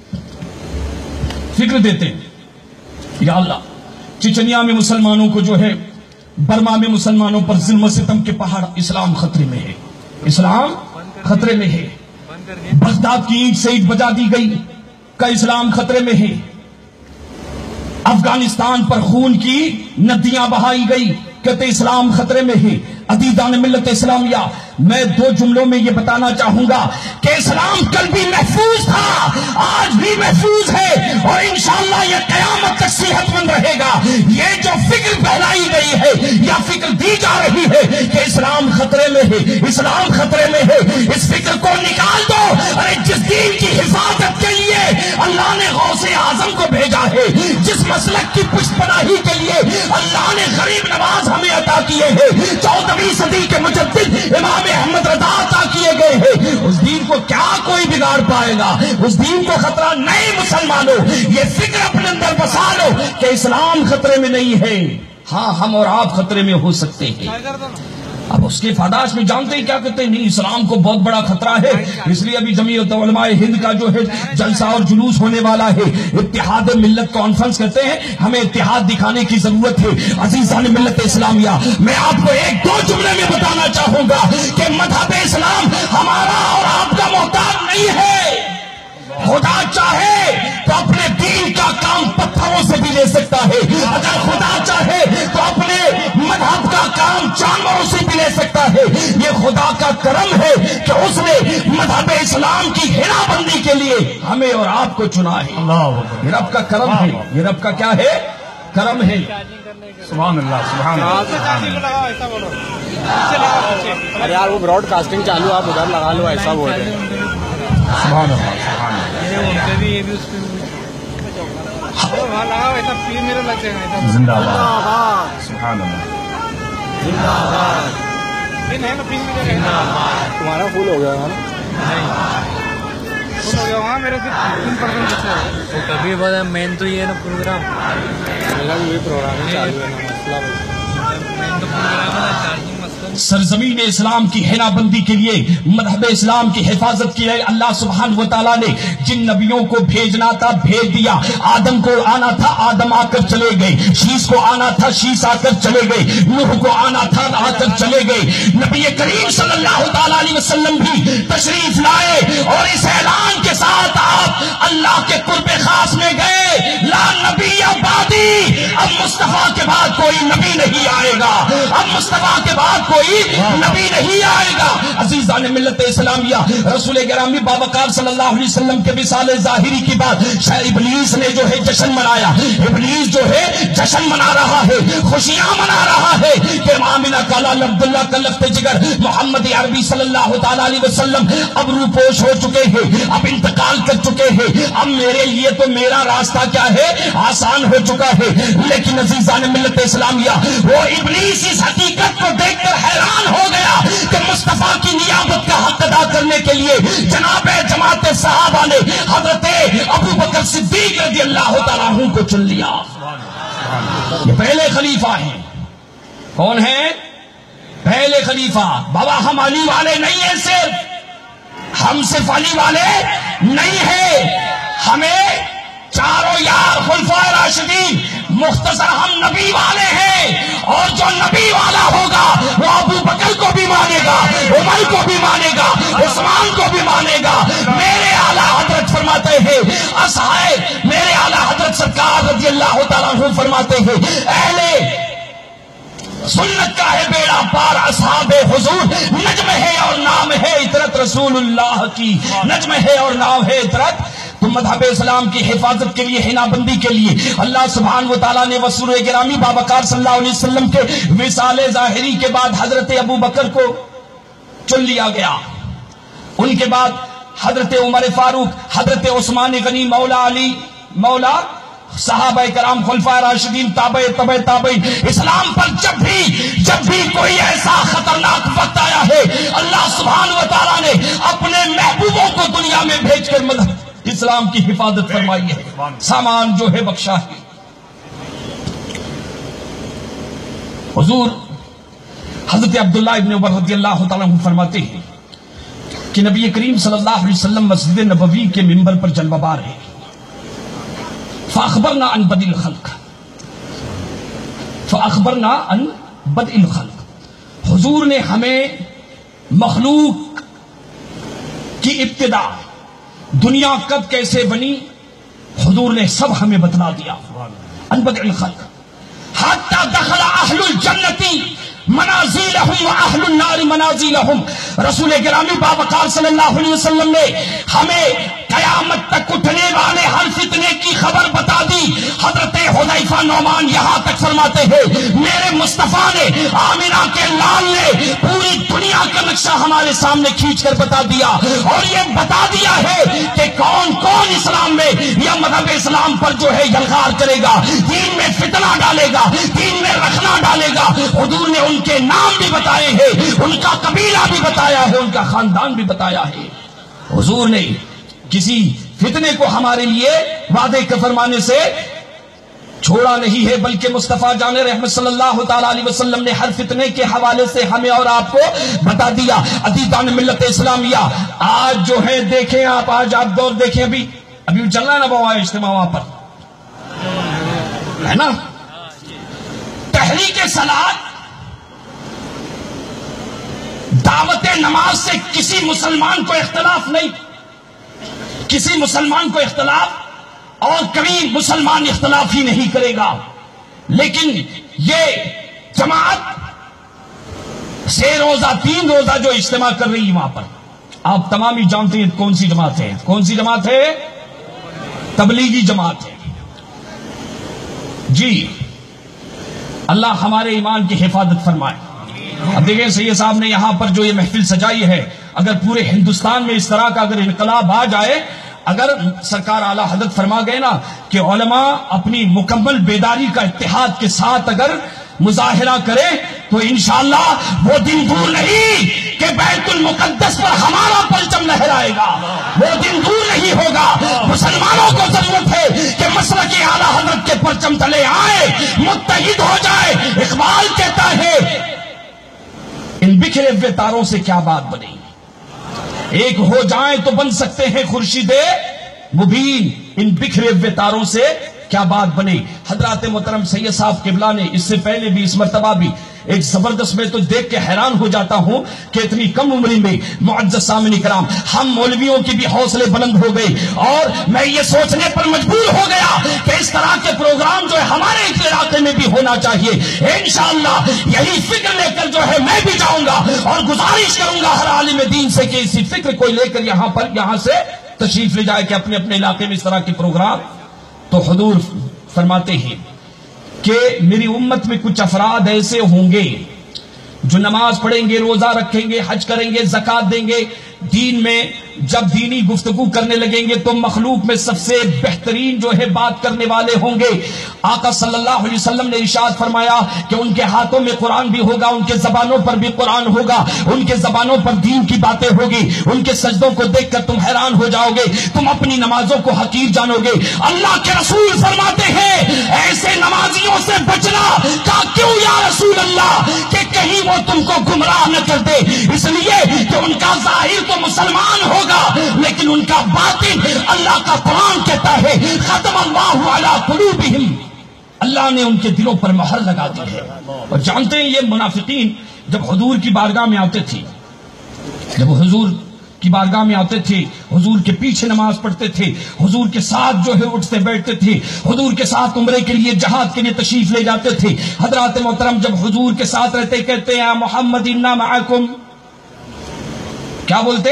فکر دیتے ہیں یا اللہ چچنیا میں مسلمانوں کو جو ہے، برما میں مسلمانوں پر ظلم و ستم کے پہاڑ، اسلام خطرے میں ہے، اسلام خطرے میں ہے، بغداد کی اینٹ سے اینٹ بجا دی گئی کا اسلام خطرے میں ہے، افغانستان پر خون کی ندیاں بہائی گئی کہتے اسلام خطرے میں ہے۔ عزیزان ملت اسلامیہ، میں دو جملوں میں یہ بتانا چاہوں گا کہ اسلام کل بھی محفوظ تھا، آج بھی محفوظ ہے، اور انشاءاللہ یہ قیامت تک صحت مند رہے گا۔ یہ جو فکر پھیلائی گئی ہے یا فکر دی جا رہی ہے کہ اسلام خطرے میں ہے، اسلام خطرے میں ہے، اس فکر کو نکال دو۔ ارے جس دین کی حفاظت کے لیے اللہ نے غوث اعظم کو بھیجا ہے، جس مسلک کی پشت پناہی کے لیے اللہ نے غریب نواز ہمیں عطا کیے ہیں، چودہویں صدی کے مجدد امام احمد رضا عطا کیے گئے ہیں، اس دین کو کیا کوئی بگاڑ پائے گا؟ اس دین کو خطرہ نہیں۔ مسلمانوں، یہ فکر اپنے اندر بسا لو کہ اسلام خطرے میں نہیں ہے، ہاں ہم اور آپ خطرے میں ہو سکتے ہیں۔ اب اس کے فاداش میں جانتے ہیں کیا کہتے ہیں؟ نہیں، اسلام کو بہت بڑا خطرہ ہے، اس لیے ابھی جمعیت علماء ہند کا جو ہے جلسہ اور جلوس ہونے والا ہے، اتحاد ملت کانفرنس کہتے ہیں، ہمیں اتحاد دکھانے کی ضرورت ہے۔ عزیزان ملت اسلامیہ، میں آپ کو ایک دو جملے میں بتانا چاہوں گا کہ مذہب اسلام ہمارا اور آپ کا محتاج نہیں ہے۔ خدا چاہے تو اپنے دین کا کام پتھروں سے بھی لے سکتا ہے، اگر خدا چاہے تو اپنے مذہب کا کام جانوروں سے بھی لے سکتا ہے۔ یہ خدا کا کرم ہے کہ اس نے مذہب اسلام کی ہیرا بندی کے لیے ہمیں اور آپ کو چنا ہے۔ یہ رب کا کرم ہے، یہ رب کا کیا ہے؟ کرم ہے۔ سبحان اللہ، سبحان اللہ۔ ارے یار وہ براڈ کاسٹنگ چالو، آپ ادھر لگا لو، ایسا بول رہے ہیں۔ سبحان اللہ، سبحان اللہ۔ زندہ باد، سبحان اللہ، زندہ باد۔ تمہارا فل ہو گیا ہے نا؟ میرے سے کبھی بتا، مین تو یہ ہے نا پروگرام، میرا بھی وہی پروگرام ہے، چالو ہے نا مسئلہ، مین تو پروگرام ہے چارجنگ۔ سرزمین اسلام کی ہیرا بندی کے لیے، مذہب اسلام کی حفاظت کے لیے اللہ سبحانہ وتعالیٰ نے جن نبیوں کو بھیجنا تھا بھیج دیا۔ آدم کو آنا تھا، آدم آ کر چلے گئے۔ شیس کو آنا تھا، شیس آ کر چلے گئے۔ نوح کو آنا تھا، آ کر چلے گئے۔ نبی کریم صلی اللہ تعالیٰ علیہ وسلم بھی تشریف لائے اور اس اعلان کے ساتھ آپ اللہ کے قرب خاص میں گئے، لا نبی بعدی، اب مصطفیٰ کے بعد کوئی نبی نہیں آئے گا، اب مصطفیٰ کے بعد کوئی کوئی نبی نہیں آئے گا۔ عزیزان ملت اسلامیہ، رسول گرامی بابکار صلی اللہ علیہ وسلم کے وصال ظاہری کی بات ابلیس نے جو ہے جشن منایا، ابلیس جو ہے جشن منا رہا ہے، خوشیاں منا رہا ہے کہ آمنہ کا لال عبداللہ کا لخت جگر محمد عربی صلی اللہ تعالی علیہ وسلم اب روپوش ہو چکے ہیں، اب انتقال کر چکے ہیں، اب میرے لیے تو میرا راستہ کیا ہے، آسان ہو چکا ہے۔ لیکن عزیزان ملت اسلامیہ، وہ ابلیس اس حقیقت کو دیکھ کر حیران ہو گیا کہ مصطفیٰ کی نیابت کا حق ادا کرنے کے لیے جناب جماعت صحابہ نے حضرت ابو بکر صدیق رضی اللہ تعالیٰ عنہ کو چن لیا۔ یہ پہلے خلیفہ ہیں۔ کون ہیں؟ پہلے خلیفہ۔ بابا ہم علی والے نہیں ہیں، صرف ہم صرف علی والے نہیں ہیں، ہمیں چاروں یار خلفائے راشدین، مختصر ہم نبی والے ہیں، اور جو نبی والا ہوگا وہ ابو بکر کو بھی مانے گا، عمر کو بھی مانے گا، عثمان کو بھی مانے گا۔ میرے اعلیٰ حضرت فرماتے ہیں، اصحاب میرے اعلیٰ حضرت سرکار رضی اللہ تعالیٰ عنہ فرماتے ہیں، اہل سنت کا ہے بیڑا پار، اصحاب حضور نجم ہے اور نام ہے عطرت رسول اللہ کی، نجم ہے اور نام ہے عطرت۔ تو مذہب اسلام کی حفاظت کے لیے، حنا بندی کے لیے اللہ سبحانہ وتعالیٰ نے رسول گرامی بابکار صلی اللہ علیہ وسلم کے وصال ظاہری کے بعد حضرت ابو بکر کو چن لیا گیا۔ ان کے بعد حضرت عمر فاروق، حضرت عثمان غنی، مولا علی، مولا صحابہ کرام، خلفائے راشدین، تابع تبع تابعین۔ اسلام پر جب بھی جب بھی کوئی ایسا خطرناک وقت آیا ہے، اللہ سبحانہ وتعالیٰ نے اپنے محبوبوں کو دنیا میں بھیج کر مدد اسلام کی حفاظت فرمائی ہے، سامان جو ہے بخشا ہے۔ حضور حضرت عبداللہ ابن عمر رضی اللہ تعالیٰ عنہ فرماتے ہیں کہ نبی کریم صلی اللہ علیہ وسلم مسجد نبوی کے منبر پر جلوہ بار ہے۔ فاخبرنا عن بدء الخلق فاخبرنا عن بدء الخلق حضور نے ہمیں مخلوق کی ابتدا، دنیا کب کیسے بنی، حضور نے سب ہمیں بتلا دیا۔ عن بدء الخلق حتی دخل اہل الجنتی منازلہم و اہل النار منازلہم۔ رسول گرامی بابکار صلی اللہ علیہ وسلم نے ہمیں قیامت تک اٹھنے والے ہر فتنے کی خبر بتا دی۔ حضرت حذیفہ نعمان یہاں تک فرماتے ہیں، میرے مصطفیٰ نے، آمنہ کے لال نے پوری دنیا کا نقشہ ہمارے سامنے کھینچ کر بتا دیا، اور یہ بتا دیا ہے کہ کون کون اسلام میں یا مذہب اسلام پر جو ہے یلغار کرے گا، دین میں فتنہ ڈالے گا، دین میں رکھنا ڈالے گا۔ حضور نے ان کے نام بھی بتائے ہیں، ان کا قبیلہ بھی بتایا ہے، ان کا خاندان بھی بتایا ہے۔ حضور نے کسی فتنے کو ہمارے لیے وعدے کے فرمانے سے چھوڑا نہیں ہے، بلکہ مصطفیٰ جان رحمت صلی اللہ تعالی علیہ وسلم نے ہر فتنے کے حوالے سے ہمیں اور آپ کو بتا دیا۔ عزیزان ملت اسلامیہ، آج جو ہے دیکھیں آپ، آج آپ دور دیکھیں، ابھی ابھی چل رہا ہے نا وہ اجتماع وہاں پر ہے نا، تحریک صلاۃ، دعوت نماز سے کسی مسلمان کو اختلاف نہیں، کسی مسلمان کو اختلاف، اور کبھی مسلمان اختلاف ہی نہیں کرے گا۔ لیکن یہ جماعت سے روزہ تین روزہ جو اجتماع کر رہی ہے وہاں پر، آپ تمام ہی جانتے ہیں کون سی جماعت ہے، کون سی جماعت ہے؟ تبلیغی جماعت ہے۔ جی اللہ ہمارے ایمان کی حفاظت فرمائے۔ اب دیکھیں سید صاحب نے یہاں پر جو یہ محفل سجائی ہے، اگر پورے ہندوستان میں اس طرح کا اگر انقلاب آ جائے، اگر سرکار اعلیٰ حضرت فرما گئے نا کہ علماء اپنی مکمل بیداری کا اتحاد کے ساتھ اگر مظاہرہ کرے، تو انشاءاللہ وہ دن دور نہیں کہ بیت المقدس پر ہمارا پرچم لہرائے گا، وہ دن دور نہیں ہوگا۔ مسلمانوں کو ضرورت ہے کہ مسلک اعلیٰ حضرت کے پرچم تلے آئے، متحد ہو جائے۔ اقبال کہتا ہے، ان بکھرے ہوئے تاروں سے کیا بات بنے، ایک ہو جائیں تو بن سکتے ہیں خورشید مبین، ان بکھرے ہوئے تاروں سے کیا بات بنے۔ حضرات محترم سید صاحب قبلہ نے اس سے پہلے بھی، اس مرتبہ بھی ایک زبردست، میں تو دیکھ کے حیران ہو جاتا ہوں کہ اتنی کم عمری میں معزز سامعین کرام، ہم مولویوں کی بھی حوصلے بلند ہو گئے، اور میں یہ سوچنے پر مجبور ہو گیا کہ اس طرح کے پروگرام جو ہے ہمارے علاقے میں بھی ہونا چاہیے۔ انشاءاللہ یہی فکر لے کر جو ہے میں بھی جاؤں اور گزارش کروں گا ہر عالم دین سے کہ اسی فکر کو لے کر یہاں پر یہاں سے تشریف لے جائے کہ اپنے اپنے علاقے میں اس طرح کے پروگرام. تو حضور فرماتے ہیں کہ میری امت میں کچھ افراد ایسے ہوں گے جو نماز پڑھیں گے، روزہ رکھیں گے، حج کریں گے، زکات دیں گے، دین میں جب دینی گفتگو کرنے لگیں گے تو مخلوق میں سب سے بہترین جو ہے بات کرنے والے ہوں گے. آقا صلی اللہ علیہ وسلم نے ارشاد فرمایا کہ ان کے ہاتھوں میں قرآن بھی ہوگا، ان کے زبانوں پر بھی قرآن ہوگا، ان کے زبانوں پر دین کی باتیں ہوگی. ان کے سجدوں کو دیکھ کر تم حیران ہو جاؤ گے، تم اپنی نمازوں کو حقیر جانو گے. اللہ کے رسول فرماتے ہیں ایسے نمازیوں سے بچنا. کہا کیوں یا رسول اللہ؟ کہ کہیں وہ تم کو گمراہ نہ کر دے، اس لیے کہ ان کا ظاہر تو مسلمان ہوگا لیکن ان کا باطن، اللہ کا قرآن کہتا ہے ختم اللہ علی قلوبہم، اللہ نے ان کے دلوں پر مہر لگا دی ہے. اور جانتے ہیں یہ منافقین جب حضور کی بارگاہ میں آتے تھے، جب حضور کی بارگاہ میں آتے تھے، حضور کے پیچھے نماز پڑھتے تھے، حضور کے ساتھ جو ہے اٹھتے بیٹھتے تھے، حضور کے ساتھ عمرے کے لیے جہاد کے لیے تشریف لے جاتے تھے. حضرات محترم جب حضور کے ساتھ رہتے کہتے ہیں محمد انا معکم، کیا بولتے؟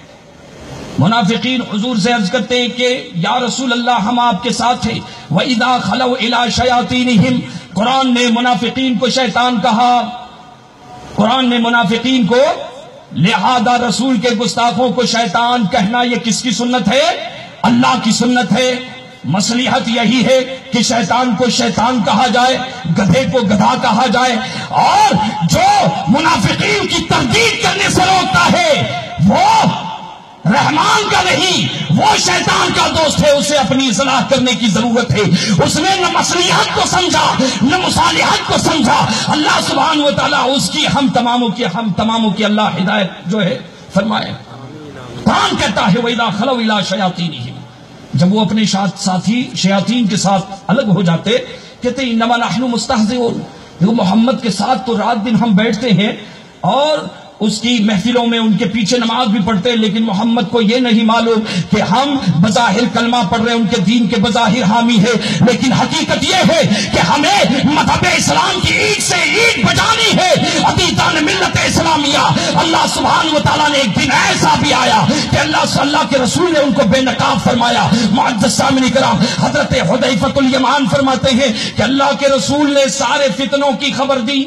منافقین حضور سے عرض کرتے ہیں کہ یا رسول اللہ ہم آپ کے ساتھ ہیں. وَإِذَا خَلَوْا إِلَىٰ شَيَاطِينِهِمْ، قرآن نے منافقین کو شیطان کہا، قرآن نے منافقین کو، لہذا رسول کے گستاخوں کو شیطان کہنا یہ کس کی سنت ہے؟ اللہ کی سنت ہے. مصلحت یہی ہے کہ شیطان کو شیطان کہا جائے، گدھے کو گدھا کہا جائے. اور جو منافقین کی تردید کرنے سے روکتا ہے وہ رحمان کا نہیں، وہ شیطان کا دوست ہے. اسے اپنی اصلاح کرنے کی ضرورت ہے. اس نے نہ مصلحت کو سمجھا نہ مصالحت کو سمجھا. اللہ سبحانہ و تعالیٰ اس کی ہم تماموں کی ہم تماموں کی اللہ ہدایت جو ہے فرمائے. قرآن کہتا ہے وَإِذَا خَلَوْا إِلَىٰ شَيَاطِينِهِمْ، جب وہ اپنے ساتھی شیاطین کے ساتھ الگ ہو جاتے کہتے اِنَّمَا نَحْنُ مُسْتَهْزِئُونَ، دیکھو محمد کے ساتھ تو رات دن ہم بیٹھتے ہیں اور اس کی محفلوں میں ان کے پیچھے نماز بھی پڑھتے ہیں، لیکن محمد کو یہ نہیں معلوم کہ ہم بظاہر کلمہ پڑھ رہے ہیں، ان کے دین کے بظاہر حامی ہے، لیکن حقیقت یہ ہے کہ ہمیں مذہب اسلام کی عید سے عید بجانی ہے. عتیدان ملت اسلامیہ. اللہ سبحانہ و تعالیٰ نے ایک دن ایسا بھی آیا کہ اللہ صلی اللہ کے رسول نے ان کو بے نقاب فرمایا. معزز سامعین کرام، حضرت حذیفہ الیمان فرماتے ہیں کہ اللہ کے رسول نے سارے فتنوں کی خبر دی،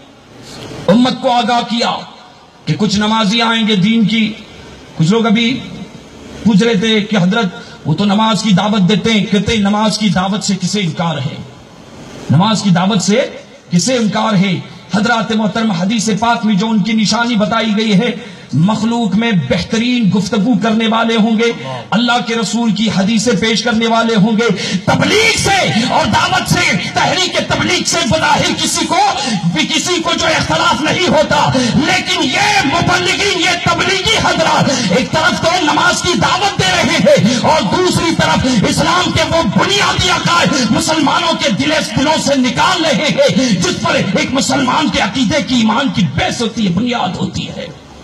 امت کو آگاہ کیا کہ کچھ نمازی آئیں گے دین کی. کچھ لوگ ابھی پوچھ رہے تھے کہ حضرت وہ تو نماز کی دعوت دیتے ہیں، کہتے ہیں نماز کی دعوت سے کسے انکار ہے، نماز کی دعوت سے کسے انکار ہے. حضرات محترم حدیث پاک میں جو ان کی نشانی بتائی گئی ہے، مخلوق میں بہترین گفتگو کرنے والے ہوں گے، اللہ کے رسول کی حدیثیں پیش کرنے والے ہوں گے. تبلیغ سے اور دعوت سے، تحریک تبلیغ سے بظاہر کسی کو بھی کسی کو جو اختلاف نہیں ہوتا، لیکن یہ مبلغین، یہ تبلیغی حضرات ایک طرف تو نماز کی دعوت دے رہے ہیں اور دوسری طرف اسلام کے وہ بنیادی عقائد مسلمانوں کے دلوں سے نکال رہے ہیں جس پر ایک مسلمان کے عقیدے کی، ایمان کی بیس ہوتی ہے، بنیاد ہوتی ہے.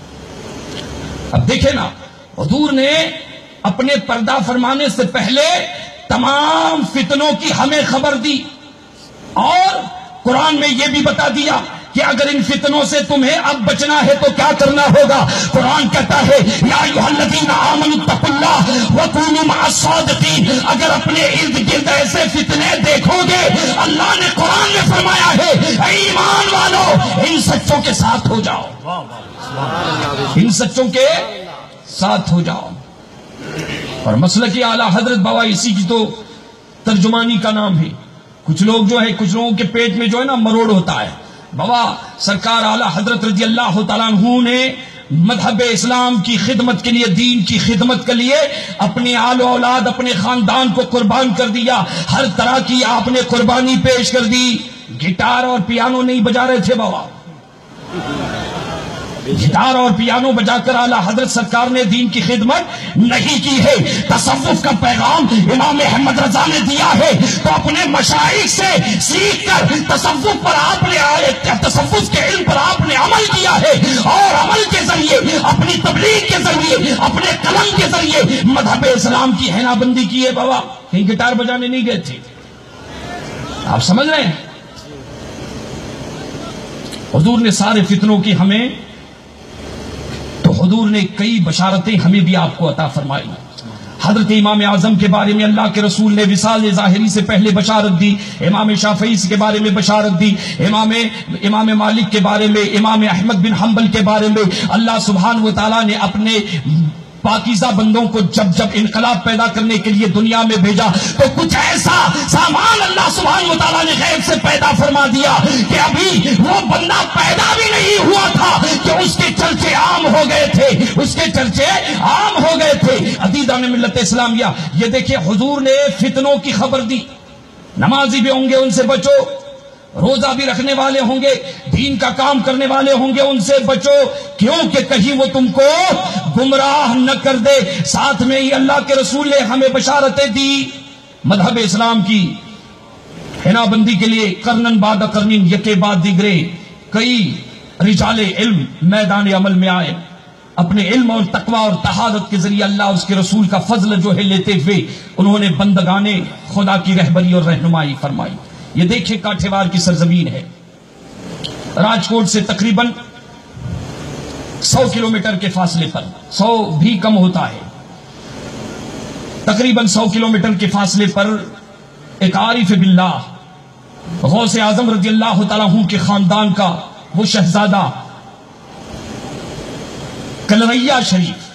اب دیکھیں نا، حضور نے اپنے پردہ فرمانے سے پہلے تمام فتنوں کی ہمیں خبر دی اور قرآن میں یہ بھی بتا دیا کہ اگر ان فتنوں سے تمہیں اب بچنا ہے تو کیا کرنا ہوگا. قرآن کہتا ہے یا ایھا الذین آمنوا اتقوا اللہ وکونوا مع الصادقین. اگر اپنے ارد گرد ایسے فتنے دیکھو گے، اللہ نے قرآن میں فرمایا ہے اے ایمان والو ان سچوں کے ساتھ ہو جاؤ، ان سچوں کے ساتھ ہو جاؤ. اور مسلک اعلیٰ حضرت بابا اسی کی تو ترجمانی کا نام ہے. کچھ لوگ جو ہے، کچھ لوگوں کے پیٹ میں جو ہے نا مروڑ ہوتا ہے. بابا سرکار اعلیٰ حضرت رضی اللہ تعالیٰ عنہ نے مذہب اسلام کی خدمت کے لیے، دین کی خدمت کے لیے اپنے آل و اولاد، اپنے خاندان کو قربان کر دیا. ہر طرح کی آپ نے قربانی پیش کر دی. گٹار اور پیانو نہیں بجا رہے تھے بابا، گٹار اور پیانو بجا کر اعلیٰ حضرت سرکار نے دین کی خدمت نہیں کی ہے. تصوف کا پیغام امام احمد رضا نے دیا ہے تو اپنے مشائخ سے سیکھ کر تصوف پر آپ نے آئے، تصوف کے علم پر آپ نے عمل کیا ہے اور عمل کے ذریعے، اپنی تبلیغ کے ذریعے، اپنے قلم کے ذریعے مذہب اسلام کی حنا بندی کی ہے. بابا کہیں گٹار بجانے نہیں گئے تھے. آپ سمجھ رہے ہیں؟ حضور نے سارے فتنوں کی ہمیں حضور نے کئی بشارتیں ہمیں بھی آپ کو عطا فرمائی. حضرت امام اعظم کے بارے میں اللہ کے رسول نے وصال ظاہری سے پہلے بشارت دی، امام شافعی کے بارے میں بشارت دی، امام امام مالک کے بارے میں، امام احمد بن حنبل کے بارے میں. اللہ سبحانہ و تعالیٰ نے اپنے پاکیزہ بندوں کو جب جب انقلاب پیدا کرنے کے لیے دنیا میں بھیجا تو کچھ ایسا سامان اللہ سبحانہ و تعالیٰ نے غیب سے پیدا فرما دیا کہ ابھی وہ بندہ پیدا بھی نہیں ہوا تھا کہ اس کے چرچے عام ہو گئے تھے، اس کے چرچے عام ہو گئے تھے. عزیزان ملت اسلامیہ، یہ دیکھیں حضور نے فتنوں کی خبر دی. نمازی بھی ہوں گے ان سے بچو، روزہ بھی رکھنے والے ہوں گے، دین کا کام کرنے والے ہوں گے، ان سے بچو، کیوں کہ کہیں وہ تم کو گمراہ نہ کر دے. ساتھ میں ہی اللہ کے رسول نے ہمیں بشارتیں دی مذہب اسلام کی حنا بندی کے لیے. قرنن بعد قرنن یکے بعد دیگرے کئی رجال علم میدان عمل میں آئے، اپنے علم اور تقوی اور طہارت کے ذریعے اللہ اس کے رسول کا فضل جو ہے لیتے ہوئے انہوں نے بندگانے خدا کی رہبری اور رہنمائی فرمائی. یہ دیکھیں کاٹھیوار کی سرزمین ہے، راجکوٹ سے تقریباً سو کلومیٹر کے فاصلے پر، سو بھی کم ہوتا ہے، تقریباً سو کلومیٹر کے فاصلے پر ایک عارف باللہ غوث اعظم رضی اللہ تعالیٰ عنہ کے خاندان کا وہ شہزادہ کلریا شریف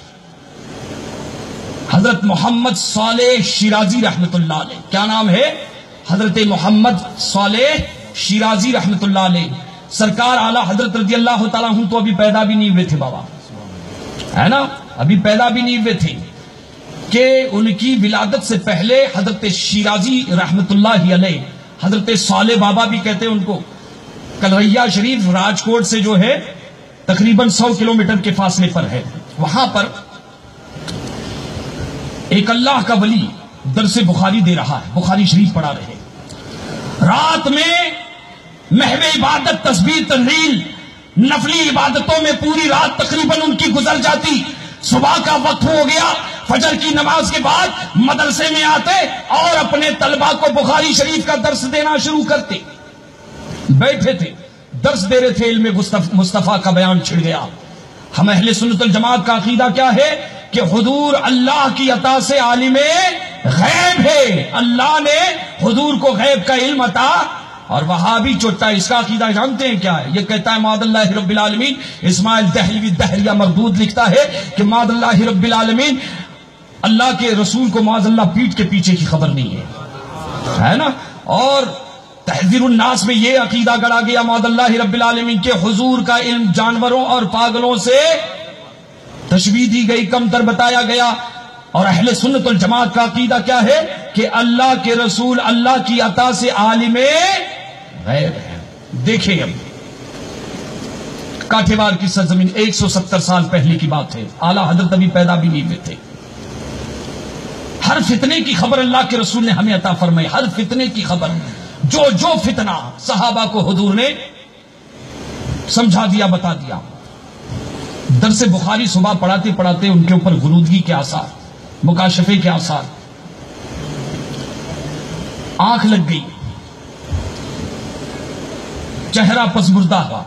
حضرت محمد صالح شیرازی رحمت اللہ علیہ. کیا نام ہے؟ حضرت محمد صالح شیرازی رحمت اللہ علیہ. سرکار اعلیٰ حضرت رضی اللہ تعالیٰ عنہ تو ابھی پیدا بھی نہیں ہوئے تھے بابا، ہے نا، ابھی پیدا بھی نہیں ہوئے تھے کہ ان کی ولادت سے پہلے حضرت شیرازی رحمت اللہ علیہ، حضرت صالح بابا بھی کہتے ہیں ان کو. کلریا شریف راجکوٹ سے جو ہے تقریباً سو کلومیٹر کے فاصلے پر ہے. وہاں پر ایک اللہ کا ولی درس بخاری دے رہا ہے، بخاری شریف پڑھا رہے. رات میں محو عبادت، تسبیح، تحلیل، نفلی عبادتوں میں پوری رات تقریباً ان کی گزر جاتی. صبح کا وقت ہو گیا، فجر کی نماز کے بعد مدرسے میں آتے اور اپنے طلبہ کو بخاری شریف کا درس دینا شروع کرتے. بیٹھے تھے، درس دے رہے تھے، علم مصطفیٰ کا بیان چھڑ گیا. ہم اہل سنت الجماعت کا عقیدہ کیا ہے کہ حضور اللہ کی عطا سے عالم غیب ہے، اللہ نے حضور کو غیب کا علم عطا. اور وہابی چوٹا اس کا عقیدہ جانتے ہیں کیا ہے؟ یہ کہتا ہے معاذ اللہ رب العالمین. اسماعیل دہلوی دہریہ مردود لکھتا ہے کہ معاذ اللہ رب العالمین، اللہ کے رسول کو معاذ اللہ پیٹھ کے پیچھے کی خبر نہیں ہے، ہے نا. اور تحذیر الناس میں یہ عقیدہ گڑا گیا معاذ اللہ رب العالمین کے حضور کا علم جانوروں اور پاگلوں سے تشبیہ دی گئی، کم تر بتایا گیا. اور اہل سنت الجماعت کا عقیدہ کیا ہے کہ اللہ کے رسول اللہ کی عطا سے عالم غیب ہے. دیکھیں اب کاٹھیوار کی سرزمین ایک سو ستر سال پہلے کی بات ہے، اعلیٰ حضرت ابھی پیدا بھی نہیں ہوئے تھے. ہر فتنے کی خبر اللہ کے رسول نے ہمیں عطا فرمائی، ہر فتنے کی خبر. جو جو فتنہ صحابہ کو حضور نے سمجھا دیا، بتا دیا. درس بخاری صبح پڑھاتے پڑھاتے ان کے اوپر غنودگی کے آثار، مکاشفے کے آثار، آنکھ لگ گئی، چہرہ پسمردہ ہوا.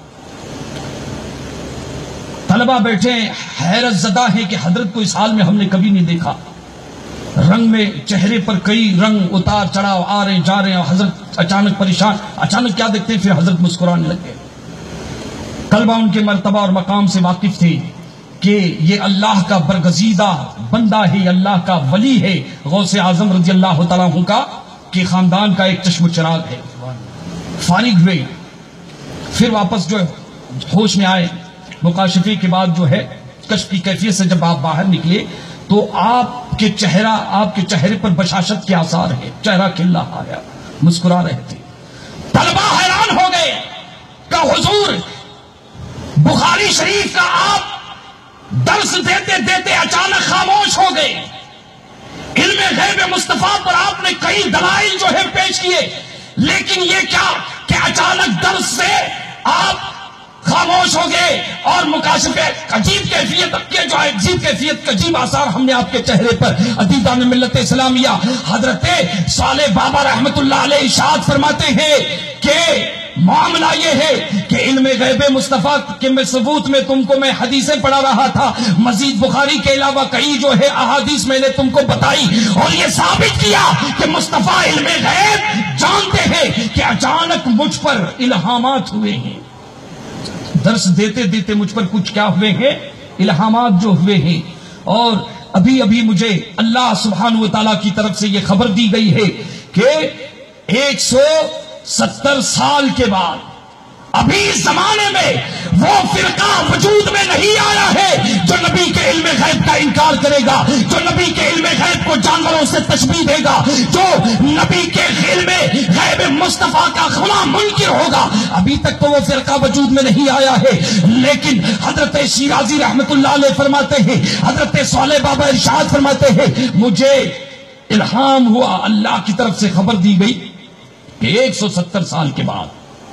طلبہ بیٹھے حیرت زدہ ہیں کہ حضرت کو اس حال میں ہم نے کبھی نہیں دیکھا. رنگ میں چہرے پر کئی رنگ اتار چڑھاؤ آ رہے جا رہے ہیں. حضرت اچانک پریشان، اچانک کیا دیکھتے ہیں؟ پھر حضرت مسکرانے لگ گئے. طلبہ ان کے مرتبہ اور مقام سے واقف تھے کہ یہ اللہ کا برگزیدہ بندہ ہے، اللہ کا ولی ہے، غوث اعظم رضی اللہ تعالیٰ عنہ کا کہ خاندان کا ایک چشم چراغ ہے. فارغ ہوئے، پھر واپس جو ہوش میں آئے. مکاشفے کے بعد جو ہے کشف کی کیفیت سے جب آپ باہر نکلے تو آپ کے چہرہ آپ کے چہرے پر بشاشت کے آثار ہے، چہرہ کھلا آیا، مسکرا رہے تھے. طلبہ حیران ہو گئے کہ حضور بخاری شریف کا آپ درس دیتے دیتے اچانک خاموش ہو گئے. علم غیب مصطفیٰ پر آپ نے کئی دلائل جو ہے پیش کیے، لیکن یہ کیا کہ اچانک درس سے آپ خاموش ہو گئے اور مکاشفے عجیب کیفیت کے جو عجیب کیفیت عجیب آثار ہم نے آپ کے چہرے پر عزیزان ملت اسلامیہ. حضرت صالح بابا رحمت اللہ علیہ ارشاد فرماتے ہیں کہ معاملہ یہ ہے کہ علم غیب مصطفیٰ کے میں ثبوت میں تم کو میں حدیثیں پڑھا رہا تھا، مزید بخاری کے علاوہ کئی جو ہے احادیث میں نے تم کو بتائی اور یہ ثابت کیا کہ مصطفیٰ علم غیب جانتے ہیں کہ اچانک مجھ پر الہامات ہوئے ہیں. درس دیتے دیتے مجھ پر کچھ کیا ہوئے ہیں؟ الہامات جو ہوئے ہیں. اور ابھی ابھی مجھے اللہ سبحانہ و تعالیٰ کی طرف سے یہ خبر دی گئی ہے کہ ایک سو ستر سال کے بعد ابھی اس زمانے میں وہ فرقہ وجود میں نہیں آیا ہے جو نبی کے علم غیب کا انکار کرے گا، جو نبی کے علم غیب کو جانوروں سے تشبیہ دے گا، جو نبی کے علم غیب مصطفیٰ کا غلام منکر ہوگا. ابھی تک تو وہ فرقہ وجود میں نہیں آیا ہے. لیکن حضرت شیرازی رحمت اللہ علیہ فرماتے ہیں، حضرت صالح بابا ارشاد فرماتے ہیں مجھے الہام ہوا، اللہ کی طرف سے خبر دی گئی کہ ایک سو ستر سال کے بعد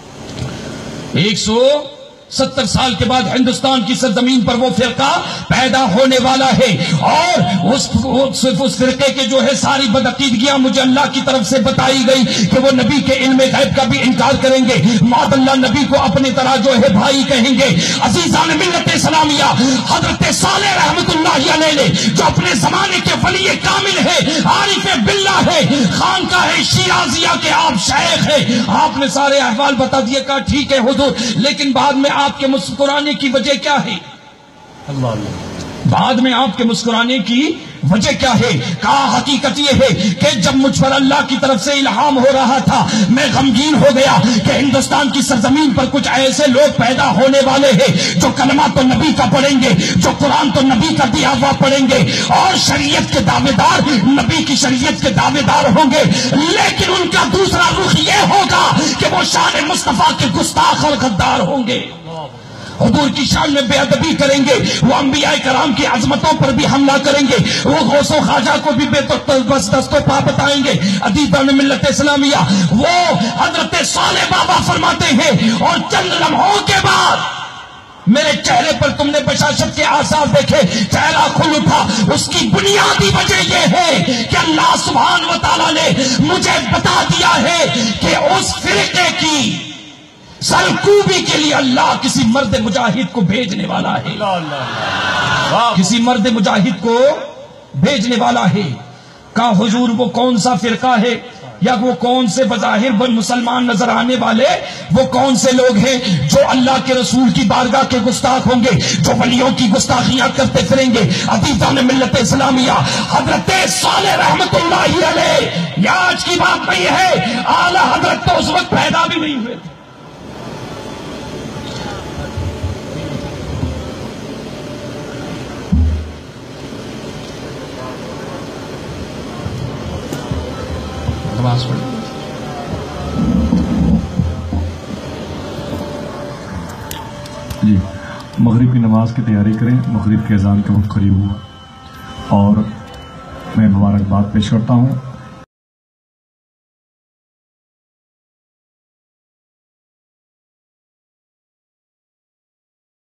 ایک سو ستر سال کے بعد ہندوستان کی سرزمین پر وہ فرقہ پیدا ہونے والا ہے. اور اس صرف اس فرقے کے جو ہے ساری بدعقیدگیاں مجھے اللہ کی طرف سے بتائی گئی کہ وہ نبی کے علم غیب کا بھی انکار کریں گے، معاذ اللہ نبی کو اپنی طرح جو ہے بھائی کہیں گے. عزیزان ملت اسلامیہ، حضرت صالح رحمت اللہ علیہ نے جو اپنے زمانے کے ولی کامل ہے، عارف باللہ ہے، خانقاہ شیرازیہ کے آپ شیخ ہیں، آپ نے سارے احوال بتا دیے. کہا ٹھیک ہے حضور، لیکن بعد میں آپ کے مسکرانے کی وجہ کیا ہے؟ اللہ اللہ بعد میں آپ کے مسکرانے کی وجہ کیا ہے؟ کہا حقیقت یہ ہے کہ جب مجھ پر اللہ کی طرف سے الہام ہو رہا تھا میں غمگین ہو گیا کہ ہندوستان کی سرزمین پر کچھ ایسے لوگ پیدا ہونے والے ہیں جو کلمہ تو نبی کا پڑھیں گے، جو قرآن تو نبی کا دیا ہوا پڑھیں گے اور شریعت کے دعوے دار نبی کی شریعت کے دعوے دار ہوں گے، لیکن ان کا دوسرا رخ یہ ہوگا کہ وہ شان مصطفیٰ کے گستاخ اور غدار ہوں گے، حضور کی شان میں بے ادبی کریں گے، وہ انبیاء کرام کی عظمتوں پر بھی حملہ کریں گے، وہ غوث و خواجہ کو بھی بے بس دست و پا بتائیں گے. عزیزان ملت اسلامیہ، وہ حضرت صالح بابا فرماتے ہیں اور چند لمحوں کے بعد میرے چہرے پر تم نے بشاشت کے آثار دیکھے، چہرہ کھل اٹھا. اس کی بنیادی وجہ یہ ہے کہ اللہ سبحانہ و تعالیٰ نے مجھے بتا دیا ہے کہ اس فرقے کی سرکوبی کے لیے اللہ کسی مرد مجاہد کو بھیجنے والا ہے، کسی مرد مجاہد کو بھیجنے والا ہے. کہا حضور وہ کون سا فرقہ ہے یا وہ کون سے بظاہر مسلمان نظر آنے والے وہ کون سے لوگ ہیں جو اللہ کے رسول کی بارگاہ کے گستاخ ہوں گے، جو ولیوں کی گستاخیاں کرتے پھریں گے؟ عزیزان ملت اسلامیہ، حضرت صالح رحمت اللہ علیہ، یہ آج کی بات نہیں ہے، اعلیٰ حضرت تو اس وقت پیدا بھی نہیں ہوئے تھے. جی مغرب کی نماز کی تیاری کریں، مغرب کے اذان کا وقت قریب ہوا اور میں مبارکباد پیش کرتا ہوں